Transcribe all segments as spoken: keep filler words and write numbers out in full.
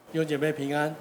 弟兄姐妹平安。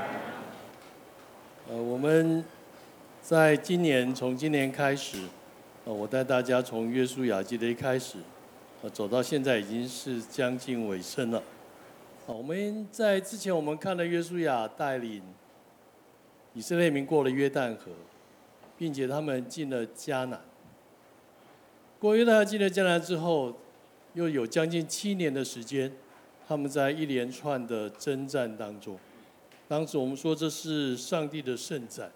呃，我们在今年从今年开始，呃，我带大家从约书亚记的一开始，呃，走到现在已经是将近尾声了。呃，我们在之前我们看了约书亚带领以色列民过了约旦河，并且他们进了迦南。过约旦河进了迦南之后，又有将近七年的时间。他们在一连串的征战当中，当时我们说这是上帝的圣战。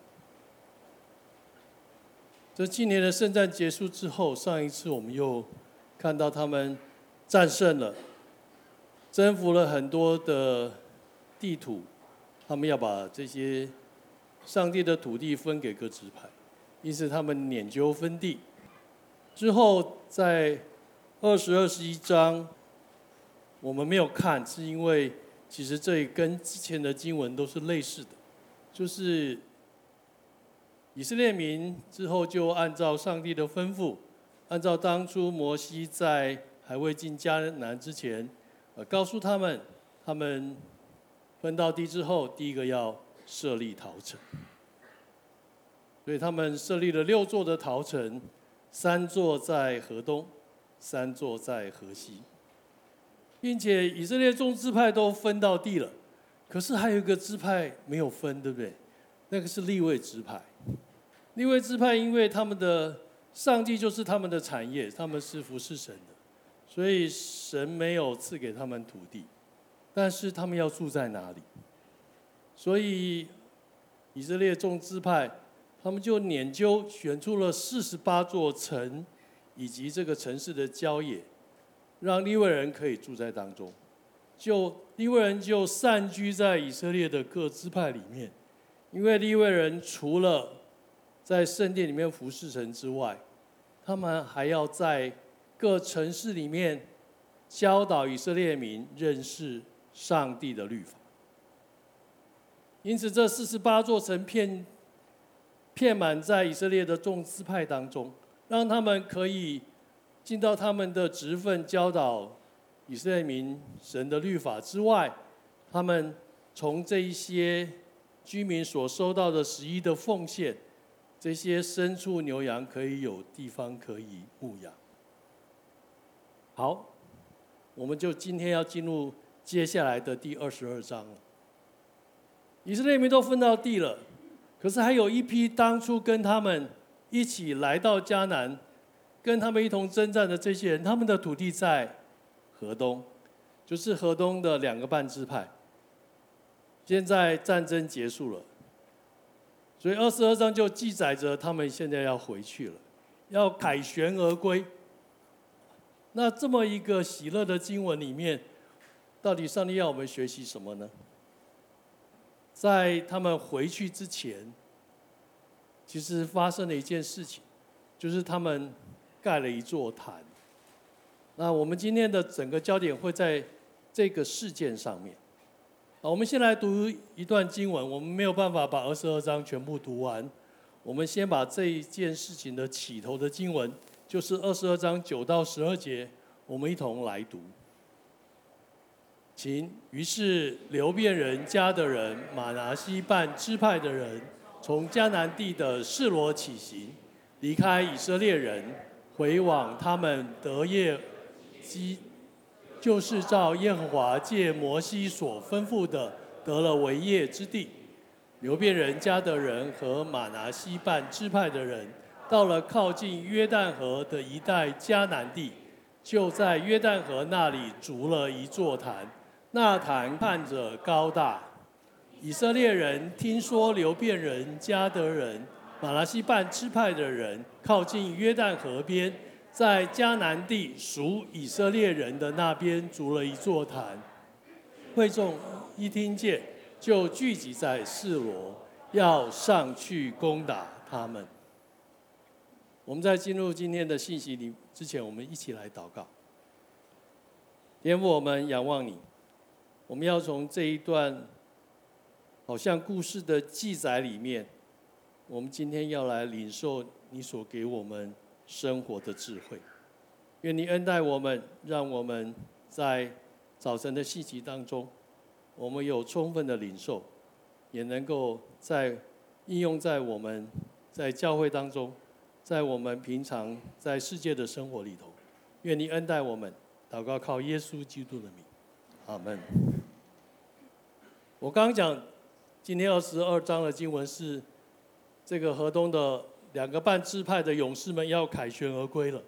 这七年的圣战结束之后，上一次我们又看到他们战胜了，征服了很多的地土，他们要把这些上帝的土地分给各支派，因此他们拈阄分地。之后在二十二十一章。我们没有看，是因为其实这跟之前的经文都是类似的，就是以色列民之后就按照上帝的吩咐，按照当初摩西在还未进迦南之前，呃，告诉他们，他们分到地之后，第一个要设立逃城，所以他们设立了六座的逃城，三座在河东，三座在河西。并且以色列众支派都分到地了，可是还有一个支派没有分，对不对？那个是利未支派。利未支派因为他们的上帝就是他们的产业，他们是服侍神的，所以神没有赐给他们土地，但是他们要住在哪里？所以以色列众支派他们就研究选出了四十八座城，以及这个城市的郊野。让利未人可以住在当中，就利未人就散居在以色列的各支派里面，因为利未人除了在圣殿里面服侍神之外，他们还要在各城市里面教导以色列民认识上帝的律法。因此，这四十八座城遍遍满在以色列的众支派当中，让他们可以尽到他们的职分，教导以色列民神的律法之外，他们从这一些居民所收到的十一的奉献，这些牲畜牛羊可以有地方可以牧养。好，我们就今天要进入接下来的第二十二章了。以色列民都分到地了，可是还有一批当初跟他们一起来到迦南，跟他们一同征战的这些人，他们的土地在河东，就是河东的两个半支派。现在战争结束了，所以二十二章就记载着他们现在要回去了，要凯旋而归。那这么一个喜乐的经文里面，到底上帝要我们学习什么呢？在他们回去之前，其实发生了一件事情，就是他们盖了一座坛。那我们今天的整个焦点会在这个事件上面。我们先来读一段经文，我们没有办法把二十二章全部读完，我们先把这一件事情的起头的经文，就是二十二章九到十二节，我们一同来读。请，于是流便人迦得人、玛拿西半支派的人，从迦南地的示罗起行，离开以色列人，回往他们得业基，就是照耶和华借摩西所吩咐的得了为业之地。流便人迦得人和玛拿西半支派的人，到了靠近约旦河的一带迦南地，就在约旦河那里筑了一座坛，那坛看着高大。以色列人听说流便人迦得人、玛拿西半支派的人靠近约旦河边，在迦南地属以色列人的那边筑了一座坛，会众一听见，就聚集在示罗，要上去攻打他们。我们在进入今天的信息里之前，我们一起来祷告。天父，我们仰望你，我们要从这一段好像故事的记载里面，我们今天要来领受你所给我们生活的智慧。愿你恩待我们，让我们在早晨的信息当中， 我们有充分的领受，也能够在应用在我们在教会当中，在我们平常在世界的生活里头。愿你恩待我们，祷告靠耶稣基督的名，阿门。我刚刚讲，今天二十二章的经文是这个河东的两个半支派的勇士们要凯旋而归了。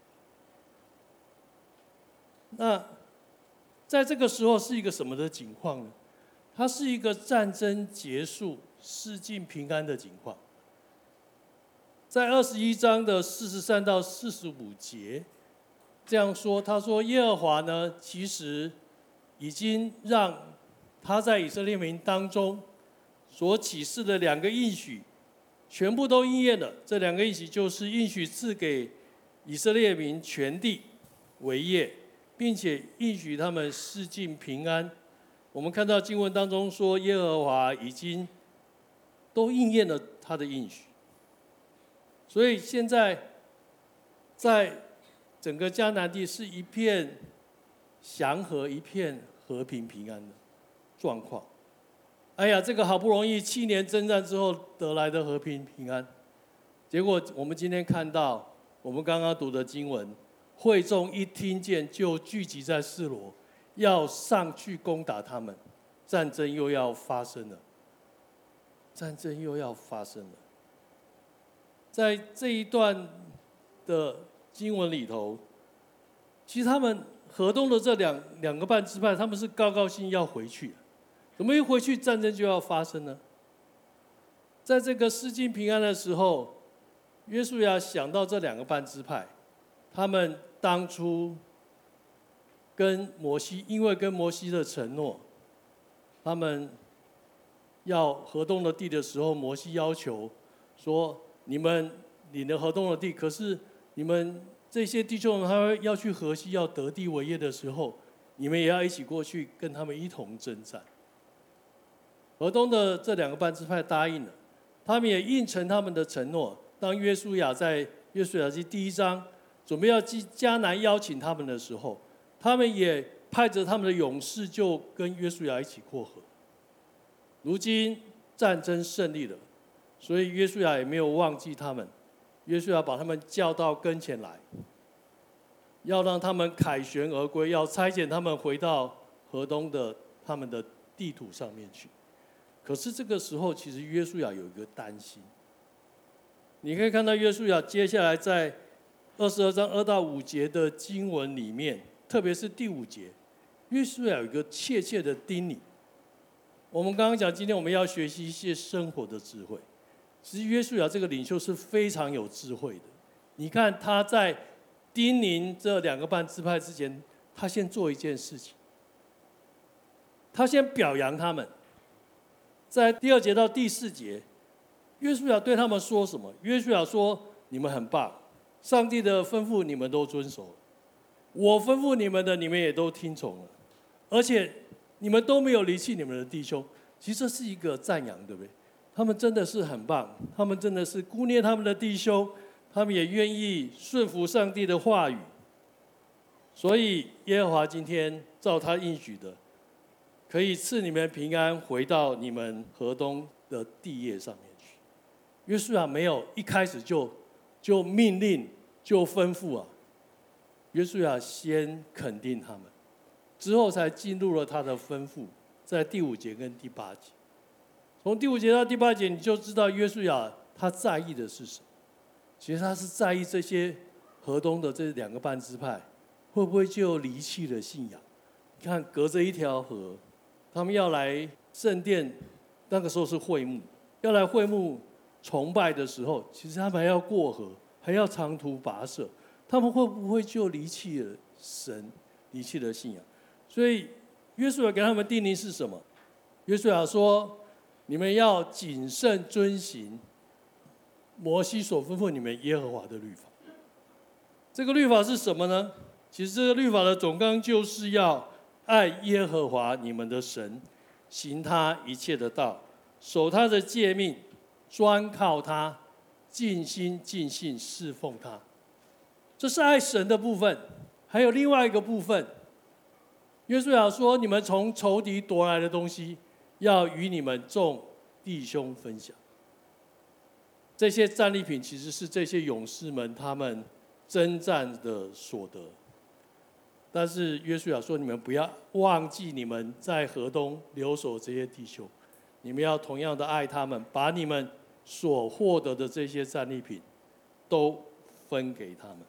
那在这个时候是一个什么的景况呢？它是一个战争结束、世境平安的景况。在二十一章的四十三到四十五节这样说，他说耶和华呢，其实已经让他在以色列民当中所启示的两个应许全部都应验了。这两个应许就是应许赐给以色列民全地为业，并且应许他们世境平安。我们看到经文当中说，耶和华已经都应验了他的应许。所以现在在整个迦南地是一片祥和、一片和平平安的状况。哎呀，这个好不容易七年征战之后得来的和平平安，结果我们今天看到我们刚刚读的经文，会众一听见就聚集在示罗，要上去攻打他们，战争又要发生了，战争又要发生了。在这一段的经文里头，其实他们河东的这两两个半支派，他们是高高兴兴要回去，怎么一回去战争就要发生呢？在这个世境平安的时候，约书亚想到这两个半支派，他们当初跟摩西，因为跟摩西的承诺，他们要河东的地的时候，摩西要求说，你们领了河东的地，可是你们这些弟兄他要去河西要得地为业的时候，你们也要一起过去跟他们一同征战。河东的这两个半支派答应了，他们也应承他们的承诺。当约书亚在约书亚记第一章准备要迦南邀请他们的时候，他们也派着他们的勇士就跟约书亚一起过河。如今战争胜利了，所以约书亚也没有忘记他们，约书亚把他们叫到跟前来，要让他们凯旋而归，要差遣他们回到河东的他们的地土上面去。可是这个时候，其实约书亚有一个担心。你可以看到约书亚接下来在二十二章二到五节的经文里面，特别是第五节，约书亚有一个切切的叮咛。我们刚刚讲，今天我们要学习一些生活的智慧。其实约书亚这个领袖是非常有智慧的。你看他在叮咛这两个半支派之前，他先做一件事情，他先表扬他们。在第二节到第四节，约书亚对他们说什么？约书亚说：“你们很棒，上帝的吩咐你们都遵守了，我吩咐你们的你们也都听从了，而且你们都没有离弃你们的弟兄。”其实这是一个赞扬，对不对？他们真的是很棒，他们真的是顾念他们的弟兄，他们也愿意顺服上帝的话语。所以耶和华今天照他应许的，可以赐你们平安，回到你们河东的地业上面去。约书亚没有一开始就就命令就吩咐啊，约书亚先肯定他们，之后才进入了他的吩咐，在第五节跟第八节。从第五节到第八节，你就知道约书亚他在意的是什么。其实他是在意这些河东的这两个半支派会不会就离弃了信仰。你看，隔着一条河，他们要来圣殿，那个时候是会幕，要来会幕崇拜的时候，其实他们还要过河，还要长途跋涉，他们会不会就离弃了神，离弃了信仰？所以约书亚给他们定义是什么？约书亚说，你们要谨慎遵行摩西所吩咐你们耶和华的律法。这个律法是什么呢？其实这个律法的总纲就是要爱耶和华你们的神，行他一切的道，守他的诫命，专靠他，尽心尽性侍奉他。这是爱神的部分。还有另外一个部分， 约书亚说：“你们从仇敌夺来的东西，要与你们众弟兄分享。”这些战利品其实是这些勇士们他们征战的所得。但是约书亚说：“你们不要忘记你们在河东留守这些弟兄，你们要同样的爱他们，把你们所获得的这些战利品都分给他们。”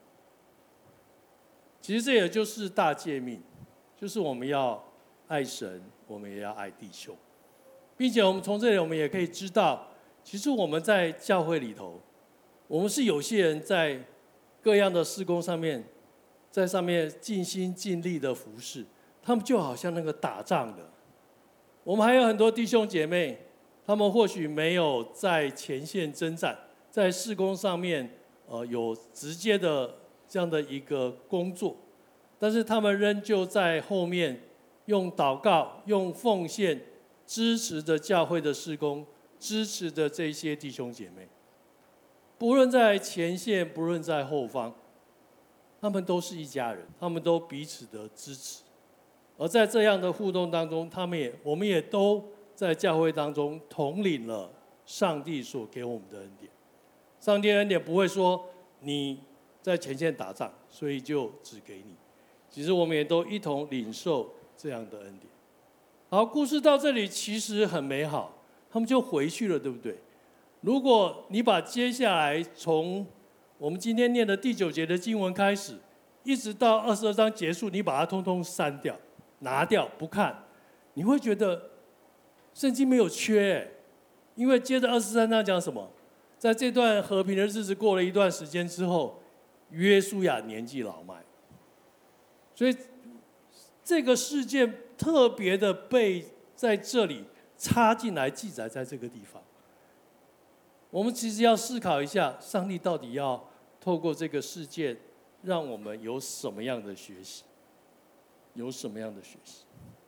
其实这也就是大诫命，就是我们要爱神，我们也要爱弟兄，并且我们从这里我们也可以知道，其实我们在教会里头，我们是有些人在各样的事工上面，在上面尽心尽力的服侍，他们就好像那个打仗的。我们还有很多弟兄姐妹，他们或许没有在前线征战，在事工上面呃有直接的这样的一个工作，但是他们仍旧在后面用祷告、用奉献支持着教会的事工，支持着这些弟兄姐妹。不论在前线，不论在后方，他们都是一家人，他们都彼此的支持。而在这样的互动当中，他们也我们也都在教会当中统领了上帝所给我们的恩典。上帝的恩典不会说你在前线打仗，所以就只给你。其实我们也都一同领受这样的恩典。好，故事到这里其实很美好，他们就回去了，对不对？如果你把接下来从我们今天念的第九节的经文开始，一直到二十二章结束，你把它通通删掉、拿掉、不看，你会觉得圣经没有缺，因为接着二十三章讲什么？在这段和平的日子过了一段时间之后，约书亚年纪老迈，所以这个事件特别的被在这里插进来记载在这个地方。我们其实要思考一下，上帝到底要透过这个事件让我们有什么样的学习，有什么样的学习。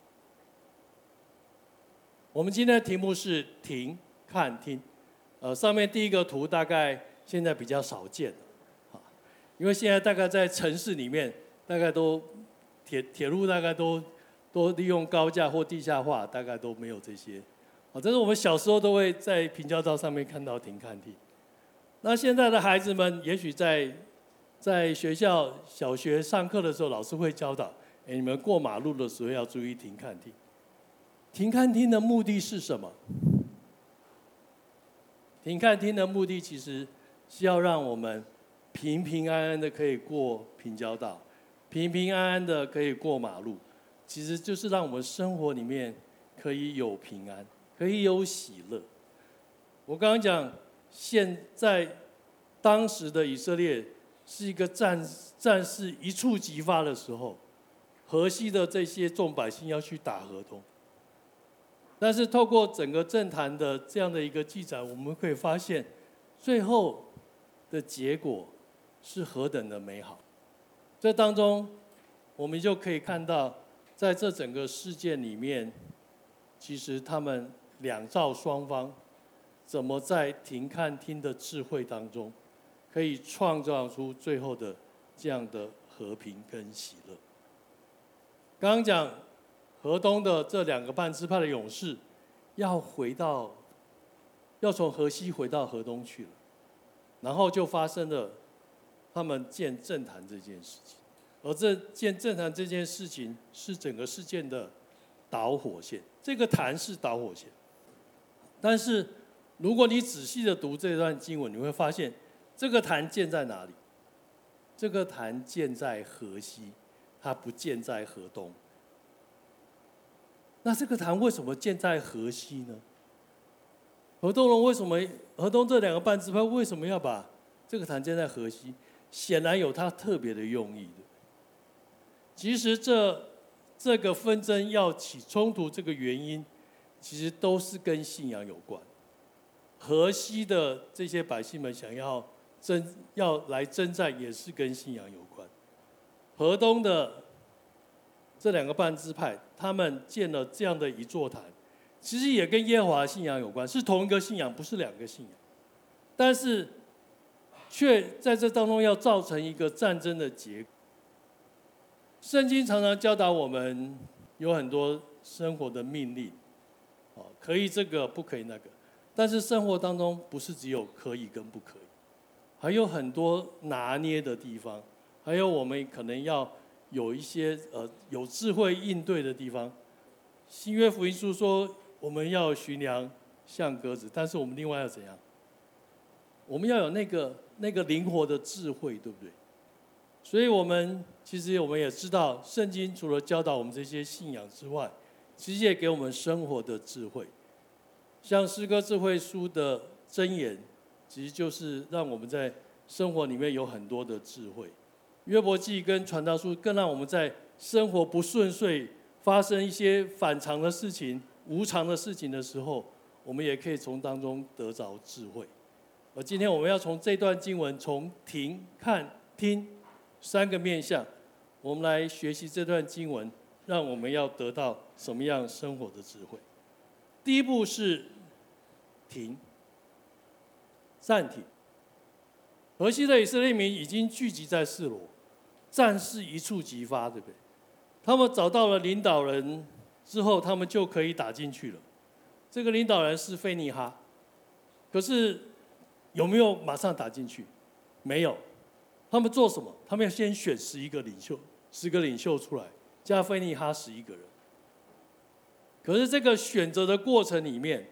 我们今天的题目是停、看、听。呃，上面第一个图大概现在比较少见了，啊，因为现在大概在城市里面，大概都铁铁路大概都都利用高架或地下化，大概都没有这些。啊，这是我们小时候都会在平交道上面看到停看听。那现在的孩子们，也许在在学校小学上课的时候，老师会教导，哎，你们过马路的时候要注意停看听。停看听的目的是什么？停看听的目的其实是要让我们平平安安的可以过平交道，平平安安的可以过马路，其实就是让我们生活里面可以有平安，可以有喜乐。我刚刚讲，现在当时的以色列是一个战战事一触即发的时候，河西的这些众百姓要去打河东。但是透过整个政坛的这样的一个记载，我们可以发现，最后的结果是何等的美好。这当中，我们就可以看到，在这整个事件里面，其实他们两造双方怎么在停看听的智慧当中，可以创造出最后的这样的和平跟喜乐。刚刚讲河东的这两个半支派的勇士，要回到，要从河西回到河东去了，然后就发生了他们建政坛这件事情，而这建政坛这件事情是整个事件的导火线，这个坛是导火线。但是如果你仔细的读这段经文，你会发现这个坛建在哪里？这个坛建在河西，它不建在河东。那这个坛为什么建在河西呢？河东人为什么河东这两个半支派为什么要把这个坛建在河西？显然有它特别的用意的。其实这这个纷争要起冲突，这个原因其实都是跟信仰有关。河西的这些百姓们想要征要来征战，也是跟信仰有关。河东的这两个半支派，他们建了这样的一座坛，其实也跟耶和华信仰有关，是同一个信仰，不是两个信仰。但是，却在这当中要造成一个战争的结果。 圣经常常教导我们有很多生活的命令，哦，可以这个，不可以那个。但是生活当中不是只有可以跟不可以，还有很多拿捏的地方，还有我们可能要有一些呃有智慧应对的地方。新约福音书说我们要驯良像鸽子，但是我们另外要怎样？我们要有那个那个灵活的智慧，对不对？所以我们其实我们也知道，圣经除了教导我们这些信仰之外，其实也给我们生活的智慧。像诗歌智慧书的箴言，其实就是让我们在生活里面有很多的智慧。约伯记跟传道书更让我们在生活不顺遂、发生一些反常的事情、无常的事情的时候，我们也可以从当中得着智慧。而今天我们要从这段经文，从听、看、听三个面向，我们来学习这段经文，让我们要得到什么样生活的智慧。第一步是停，暂停。河西的以色列民已经聚集在示罗，战事一触即发，对不对？他们找到了领导人之后，他们就可以打进去了。这个领导人是非尼哈，可是有没有马上打进去？没有。他们做什么？他们要先选十一个领袖，十个领袖出来，加非尼哈十一个人。可是这个选择的过程里面，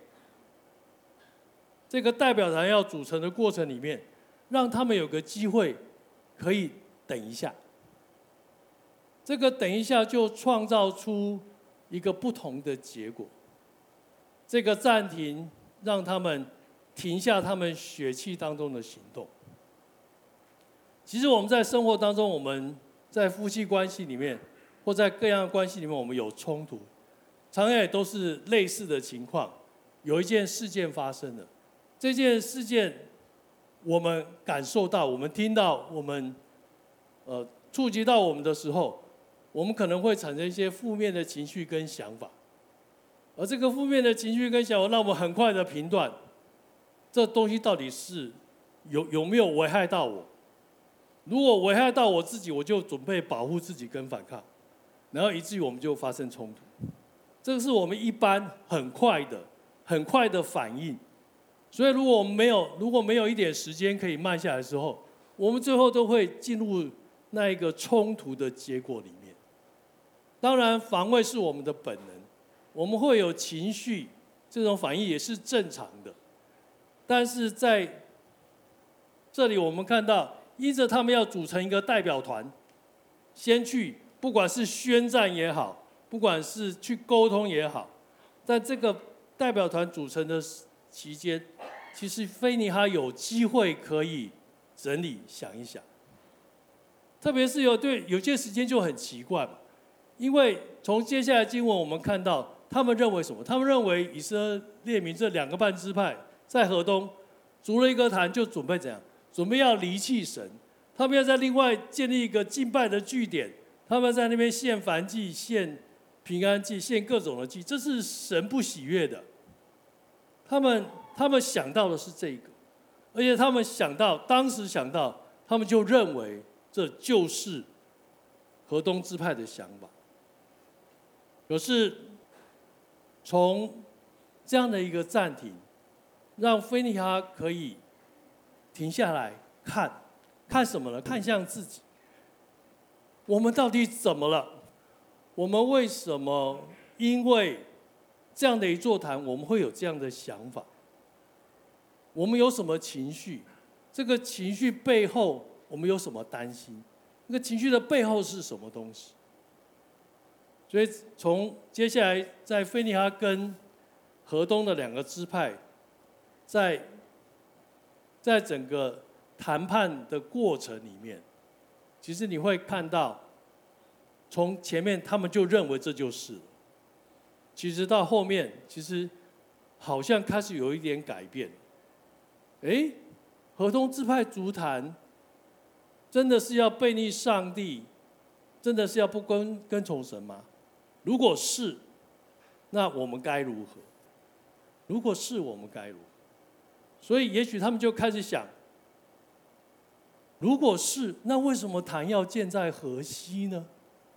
这个代表团要组成的过程里面，让他们有个机会可以等一下。这个等一下就创造出一个不同的结果。这个暂停让他们停下他们血气当中的行动。其实我们在生活当中，我们在夫妻关系里面，或在各样的关系里面，我们有冲突，常常也都是类似的情况。有一件事件发生了，这件事件我们感受到，我们听到，我们呃触及到我们的时候，我们可能会产生一些负面的情绪跟想法，而这个负面的情绪跟想法，让我们很快的评断，这东西到底是有有没有危害到我？如果危害到我自己，我就准备保护自己跟反抗，然后以至于我们就发生冲突。这个是我们一般很快的、很快的反应。所以，如果我们没有如果没有一点时间可以慢下来的时候，我们最后都会进入那一个冲突的结果里面。当然，防卫是我们的本能，我们会有情绪，这种反应也是正常的。但是在这里，我们看到，因着他们要组成一个代表团，先去，不管是宣战也好，不管是去沟通也好，在这个代表团组成的期间，其实非尼哈有机会可以整理想一想。特别是有对有些时间就很奇怪嘛，因为从接下来经文我们看到，他们认为什么？他们认为以色列民这两个半支派在河东筑了一个坛，就准备怎样？准备要离弃神，他们要在另外建立一个敬拜的据点，他们在那边献燔祭、献平安祭、献各种的祭，这是神不喜悦的。他们他们想到的是这个，而且他们想到，当时想到，他们就认为这就是河东支派的想法。可是从这样的一个暂停，让非尼哈可以停下来看，看什么呢？看向自己。我们到底怎么了？我们为什么因为这样的一座坛，我们会有这样的想法？我们有什么情绪？这个情绪背后，我们有什么担心？那个情绪的背后是什么东西？所以从接下来，在非尼哈跟河东的两个支派，在在整个谈判的过程里面，其实你会看到，从前面他们就认为这就是了，其实到后面，其实好像开始有一点改变。哎，河东支派足坛，真的是要背逆上帝，真的是要不跟跟从神吗？如果是，那我们该如何？如果是，我们该如何？所以，也许他们就开始想：如果是，那为什么坛要建在河西呢？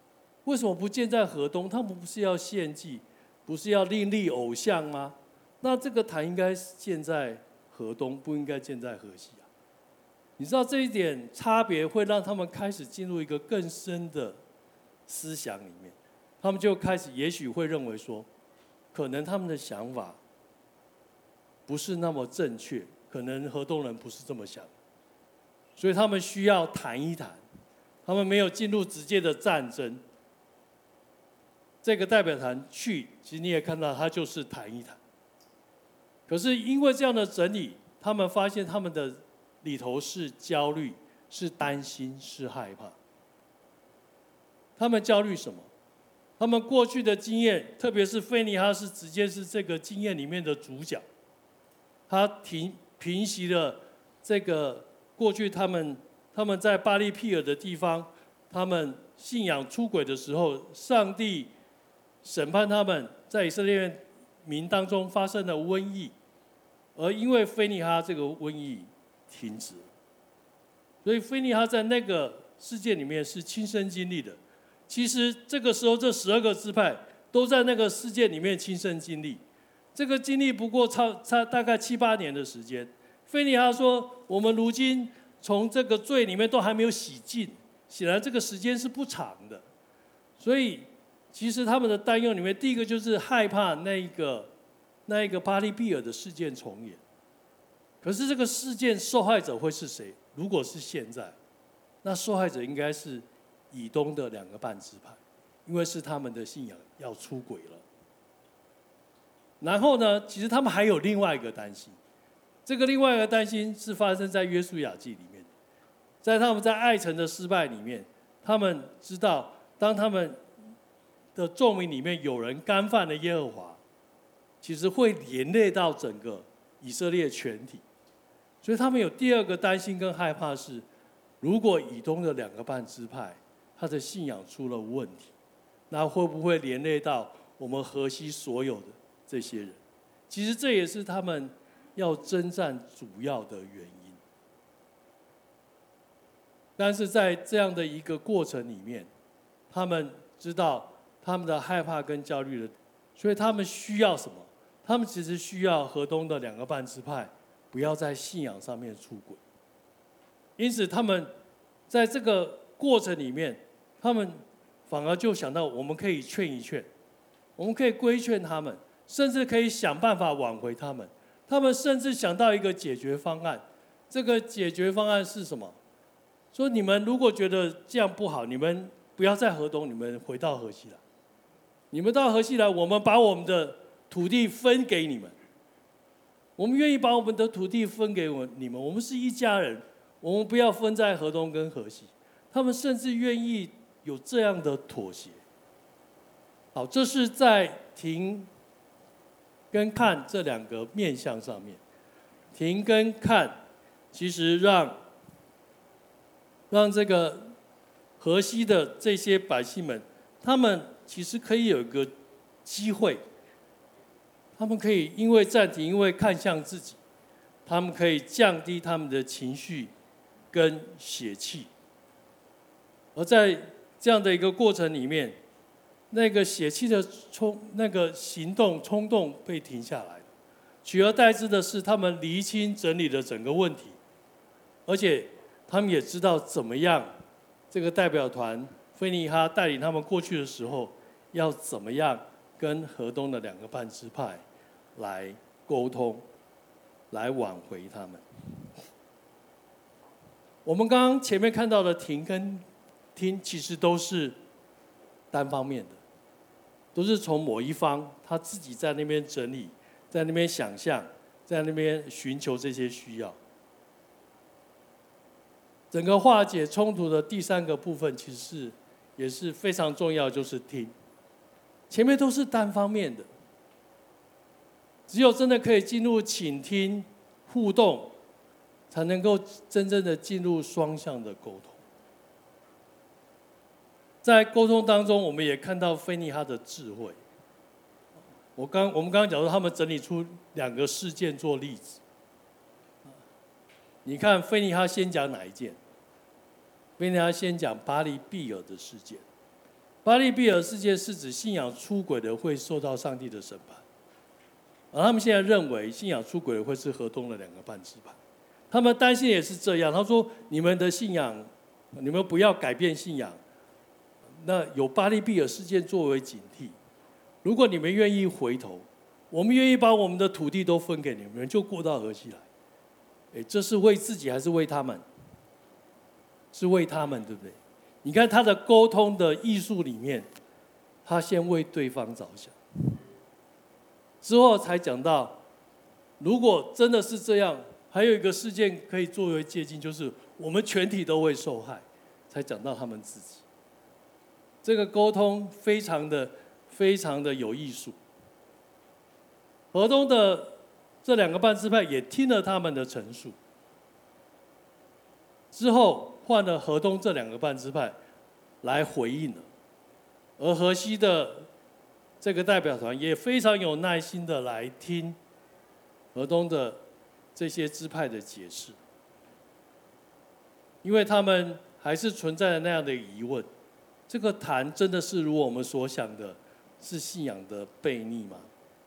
为什么不建在河东？他们不是要献祭，不是要另立偶像吗？那这个坛应该建在河东，不应该建在河西啊。你知道这一点差别会让他们开始进入一个更深的思想里面，他们就开始也许会认为说，可能他们的想法不是那么正确，可能河东人不是这么想，所以他们需要谈一谈。他们没有进入直接的战争。这个代表团去，其实你也看到，他就是谈一谈。可是因为这样的整理，他们发现他们的里头是焦虑、是担心、是害怕。他们焦虑什么？他们过去的经验，特别是菲尼哈是直接是这个经验里面的主角。他平平息了这个过去他们他们在巴利庇尔的地方，他们信仰出轨的时候，上帝审判他们，在以色列民当中发生了瘟疫，而因为菲尼哈这个瘟疫停止，所以菲尼哈在那个事件里面是亲身经历的。其实这个时候，这十二个支派都在那个事件里面亲身经历。这个经历不过差差大概七八年的时间。菲尼哈说：“我们如今从这个罪里面都还没有洗净，显然这个时间是不长的。”所以，其实他们的担忧里面，第一个就是害怕那一个那一个巴利庇尔的事件重演。可是这个事件受害者会是谁？如果是现在，那受害者应该是以东的两个半支派，因为是他们的信仰要出轨了。然后呢，其实他们还有另外一个担心，这个另外一个担心是发生在约书亚记里面，在他们在爱城的失败里面，他们知道，当他们的众民里面有人干犯了耶和华，其实会连累到整个以色列全体，所以他们有第二个担心跟害怕是，如果以东的两个半支派，他的信仰出了问题，那会不会连累到我们河西所有的这些人？其实这也是他们要征战主要的原因。但是在这样的一个过程里面，他们知道他们的害怕跟焦虑了，所以他们需要什么？他们其实需要河东的两个半支派不要在信仰上面出轨。因此，他们在这个过程里面，他们反而就想到，我们可以劝一劝，我们可以规劝他们，甚至可以想办法挽回他们。他们甚至想到一个解决方案，这个解决方案是什么？说你们如果觉得这样不好，你们不要在河东，你们回到河西来。你们到河西来，我们把我们的土地分给你们。我们愿意把我们的土地分给我你们，我们是一家人，我们不要分在河东跟河西。他们甚至愿意有这样的妥协。好，这是在停跟看这两个面向上面，停跟看，其实让让这个河西的这些百姓们，他们其实可以有一个机会，他们可以因为暂停，因为看向自己，他们可以降低他们的情绪跟血气，而在这样的一个过程里面，那个血气的冲那个行动冲动被停下来了，取而代之的是他们厘清整理了整个问题，而且他们也知道怎么样，这个代表团菲尼哈带领他们过去的时候，要怎么样跟河东的两个半支派来沟通，来挽回他们。我们刚刚前面看到的停跟听，其实都是单方面的，都是从某一方他自己在那边整理，在那边想象，在那边寻求这些需要。整个化解冲突的第三个部分，其实是也是非常重要，就是听。前面都是单方面的，只有真的可以进入倾听、互动，才能够真正的进入双向的沟通。在沟通当中，我们也看到菲尼哈的智慧。我刚我们刚刚讲说，他们整理出两个事件做例子。你看菲尼哈先讲哪一件？菲尼哈先讲巴利庇尔的事件。 巴利比尔事件是指信仰出轨的会受到上帝的审判，而他们现在认为信仰出轨的会是河东的两个半支派。他们担心也是这样，他说：“你们的信仰，你们不要改变信仰。那有巴利比尔事件作为警惕，如果你们愿意回头，我们愿意把我们的土地都分给你们，你们就过到河西来。”哎，这是为自己还是为他们？是为他们，对不对？你看他的沟通的艺术里面，他先为对方着想，之后才讲到，如果真的是这样，还有一个事件可以作为借鉴，就是我们全体都会受害，才讲到他们自己。这个沟通非常的、非常的有艺术。河东的这两个半支派也听了他们的陈述，之后换了河东这两个半支派来回应了，而河西的这个代表团也非常有耐心的来听河东的这些支派的解释，因为他们还是存在着那样的疑问：这个坛真的是如我们所想的，是信仰的悖逆吗？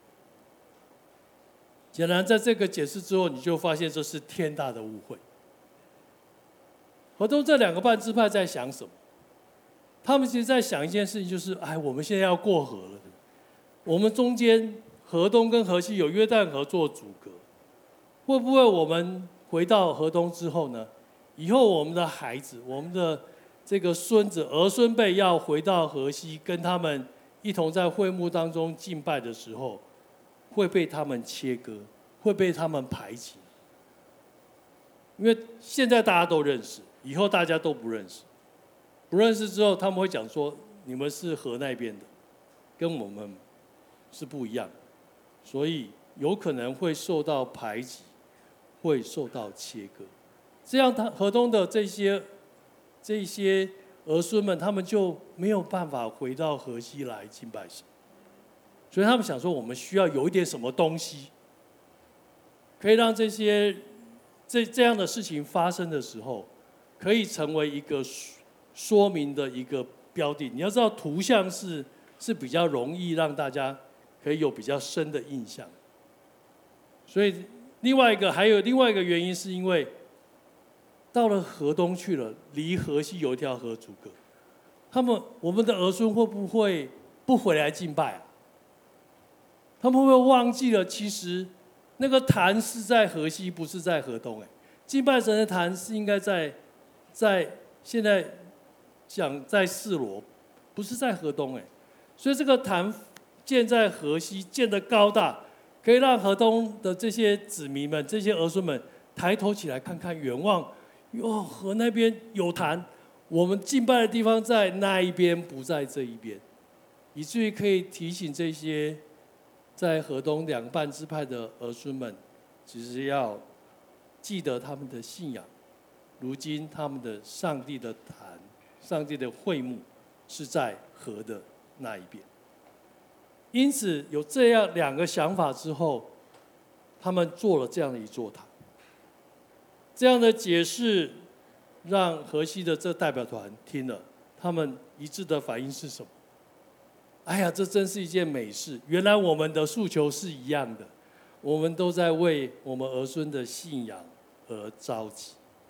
显然，在这个解释之后，你就发现这是天大的误会。河东这两个半支派在想什么？他们其实在想一件事情，就是哎，我们现在要过河了，我们中间河东跟河西有约旦河做阻隔，会不会我们回到河东之后呢？以后我们的孩子，我们的这个孙子、儿孙辈要回到河西，跟他们一同在会幕当中敬拜的时候，会被他们切割，会被他们排挤。因为现在大家都认识，以后大家都不认识。不认识之后，他们会讲说：“你们是河那边的，跟我们是不一样的，所以有可能会受到排挤，会受到切割。”这样，他河东的这些这些儿孙们，他们就没有办法回到河西来敬拜神。所以他们想说，我们需要有一点什么东西，可以让这些这这样的事情发生的时候，可以成为一个说明的一个标的。你要知道，图像是是比较容易让大家可以有比较深的印象。所以另外一个还有另外一个原因，是因为到了河东去了，离河西有一条河阻隔，他们我们的儿孙会不会不回来敬拜啊？他们会不会忘记了？其实那个坛是在河西，不是在河东。哎，敬拜神的坛是应该在在现在讲在示罗，不是在河东。哎，所以这个坛建在河西，建得高大，可以让河东的这些子民们、这些儿孙们抬头起来看看，远望，哟，河那边有坛，我们敬拜的地方在那一边，不在这一边，以至于可以提醒这些在河东两半支派的儿孙们，其实要记得他们的信仰。如今他们的上帝的坛、上帝的会幕是在河的那一边。因此有这样两个想法之后，他们做了这样的一座坛。这样的解释让河西的这代表团听了，他们一致的反应是什么？哎呀，这真是一件美事！原来我们的诉求是一样的，我们都在为我们儿孙的信仰而着急。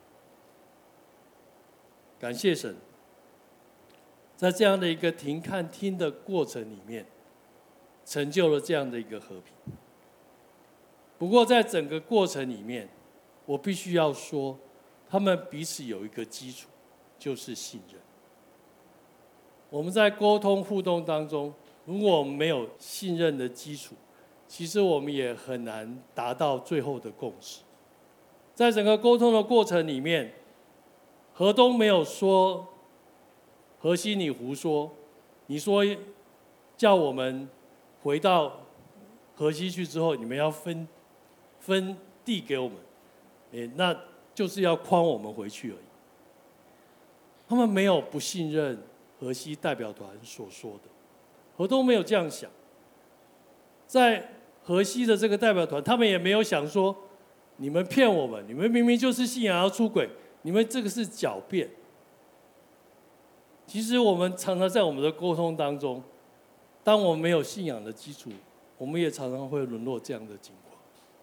感谢神，在这样的一个停看听的过程里面，成就了这样的一个和平。不过在整个过程里面，我必须要说，他们彼此有一个基础，就是信任。我们在沟通互动当中，如果我们没有信任的基础，其实我们也很难达到最后的共识。在整个沟通的过程里面，河东没有说河西你胡说，你说叫我们回到河西去之后，你们要分分地给我们，哎，那就是要诓我们回去而已。他们没有不信任河西代表团所说的，河东没有这样想。在河西的这个代表团，他们也没有想说，你们骗我们，你们明明就是信仰要出轨，你们这个是狡辩。 其实我们常常在我们的沟通当中，当我们没有信仰的基础，我们也常常会沦落这样的情况。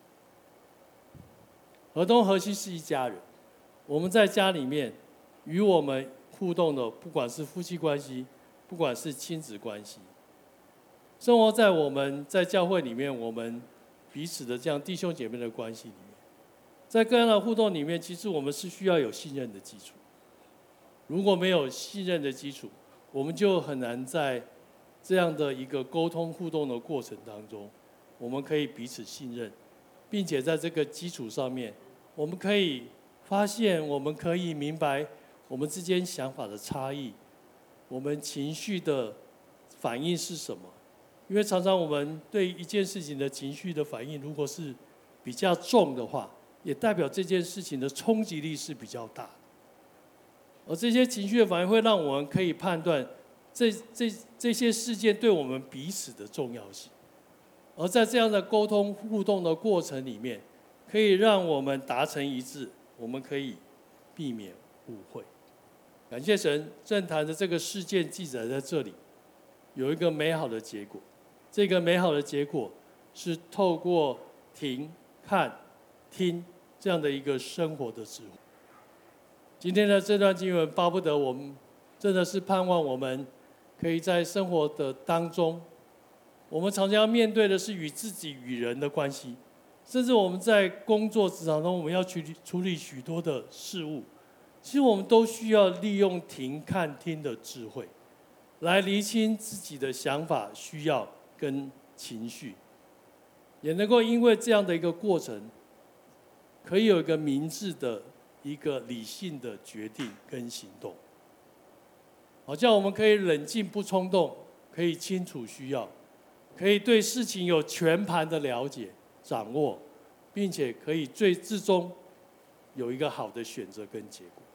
河东河西是一家人，我们在家里面与我们互动的，不管是夫妻关系，不管是亲子关系，生活在我们在教会里面，我们彼此的这样弟兄姐妹的关系里面，在各样的互动里面，其实我们是需要有信任的基础。如果没有信任的基础，我们就很难在这样的一个沟通互动的过程当中，我们可以彼此信任，并且在这个基础上面，我们可以发现，我们可以明白我们之间想法的差异，我们情绪的反应是什么。因为常常我们对一件事情的情绪的反应，如果是比较重的话，也代表这件事情的冲击力是比较大的。而这些情绪的反应会让我们可以判断这这这些事件对我们彼此的重要性。而在这样的沟通互动的过程里面，可以让我们达成一致，我们可以避免误会。感谢神，政坛的这个事件记载在这里，有一个美好的结果。这个美好的结果是透过听、看、听这样的一个生活的智慧。今天的这段经文，巴不得我们真的是盼望我们可以在生活的当中，我们常常要面对的是与自己与人的关系，甚至我们在工作职场中，我们要处理处理许多的事物，其实我们都需要利用听、看、听的智慧，来厘清自己的想法、需要跟情绪，也能够因为这样的一个过程，可以有一个明智的一个理性的决定跟行动，好像我们可以冷静不冲动，可以清楚需要，可以对事情有全盘的了解掌握，并且可以最至终有一个好的选择跟结果。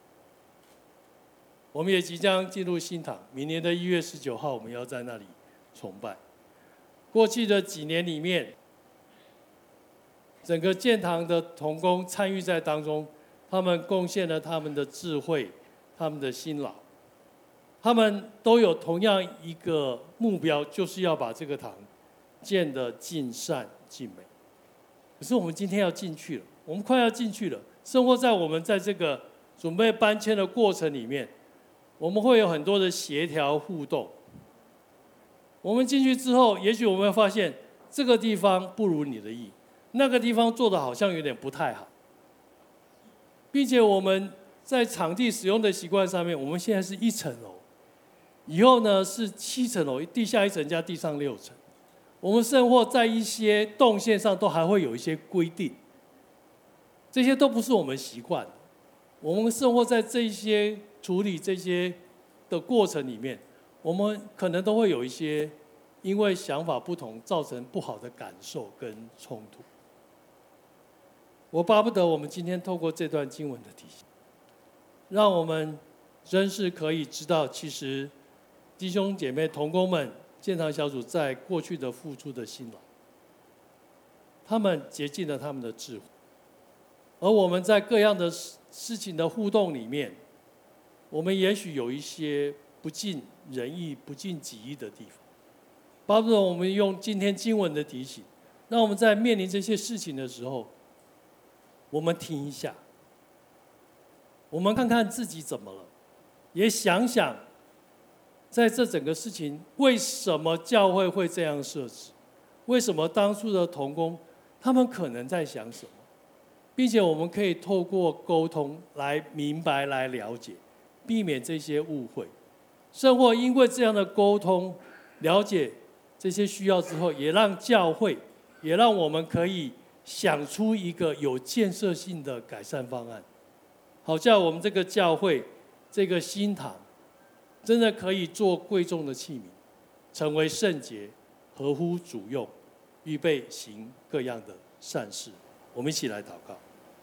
我们也即将进入新堂，明年的一月十九号，我们要在那里崇拜。过去的几年里面，整个建堂的同工参与在当中，他们贡献了他们的智慧，他们的辛劳，他们都有同样一个目标，就是要把这个堂建得尽善尽美。可是我们今天要进去了，我们快要进去了，生活在我们在这个准备搬迁的过程里面，我们会有很多的协调互动。我们进去之后，也许我们会发现这个地方不如你的意，那个地方做的好像有点不太好，并且我们在场地使用的习惯上面，我们现在是一层楼，以后呢是七层楼，地下一层加地上六层。我们甚或在一些动线上都还会有一些规定，这些都不是我们习惯的。我们甚或在这些处理这些的过程里面，我们可能都会有一些因为想法不同造成不好的感受跟冲突。我巴不得我们今天透过这段经文的提醒，让我们真是可以知道，其实弟兄姐妹同工们建堂小组在过去的付出的辛劳，他们竭尽了他们的智慧，而我们在各样的事情的互动里面，我们也许有一些不尽人意、不尽己意的地方。巴不得我们用今天经文的提醒，让我们在面临这些事情的时候，我们停一下，我们看看自己怎么了，也想想，在这整个事情，为什么教会会这样设置？为什么当初的同工，他们可能在想什么？并且我们可以透过沟通来明白、来了解，避免这些误会。甚或因为这样的沟通、了解这些需要之后，也让教会，也让我们可以想出一个有建设性的改善方案，好叫我们这个教会、这个新堂，真的可以做贵重的器皿，成为圣洁，合乎主用，预备行各样的善事。我们一起来祷告。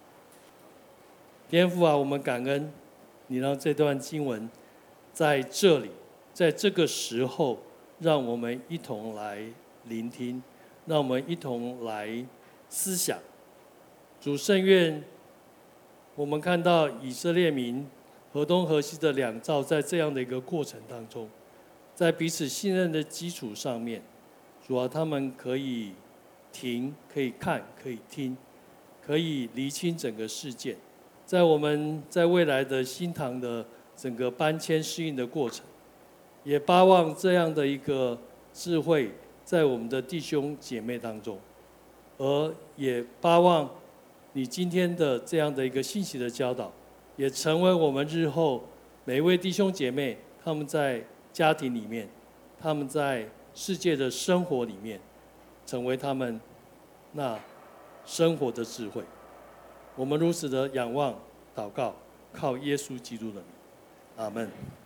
天父啊，我们感恩你让这段经文在这里，在这个时候，让我们一同来聆听，让我们一同来思想。主圣愿我们看到以色列民河东河西的两造，在这样的一个过程当中，在彼此信任的基础上面，主啊，他们可以停，可以看，可以听，可以厘清整个事件。在我们在未来的新堂的整个搬迁适应的过程，也巴望这样的一个智慧在我们的弟兄姐妹当中，而也巴望你今天的这样的一个信息的教导，也成为我们日后每一位弟兄姐妹他们在家庭里面，他们在世界的生活里面，成为他们那生活的智慧。我们如此的仰望、祷告，靠耶稣基督的名，阿们。